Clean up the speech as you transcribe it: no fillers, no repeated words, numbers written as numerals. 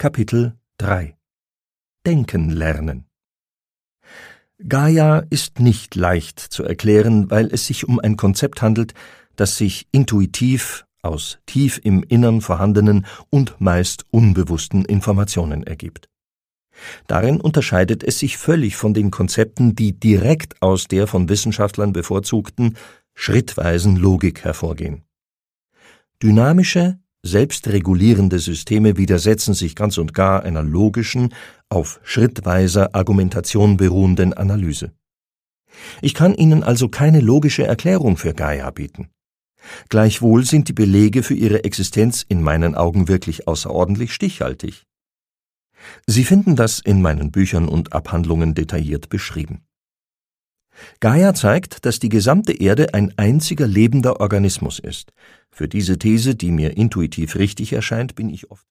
Kapitel 3 Denken lernen. Gaia ist nicht leicht zu erklären, weil es sich um ein Konzept handelt, das sich intuitiv aus tief im Innern vorhandenen und meist unbewussten Informationen ergibt. Darin unterscheidet es sich völlig von den Konzepten, die direkt aus der von Wissenschaftlern bevorzugten, schrittweisen Logik hervorgehen. Dynamische, selbstregulierende Systeme widersetzen sich ganz und gar einer logischen, auf schrittweiser Argumentation beruhenden Analyse. Ich kann Ihnen also keine logische Erklärung für Gaia bieten. Gleichwohl sind die Belege für ihre Existenz in meinen Augen wirklich außerordentlich stichhaltig. Sie finden das in meinen Büchern und Abhandlungen detailliert beschrieben. Gaia zeigt, dass die gesamte Erde ein einziger lebender Organismus ist. Für diese These, die mir intuitiv richtig erscheint, bin ich oft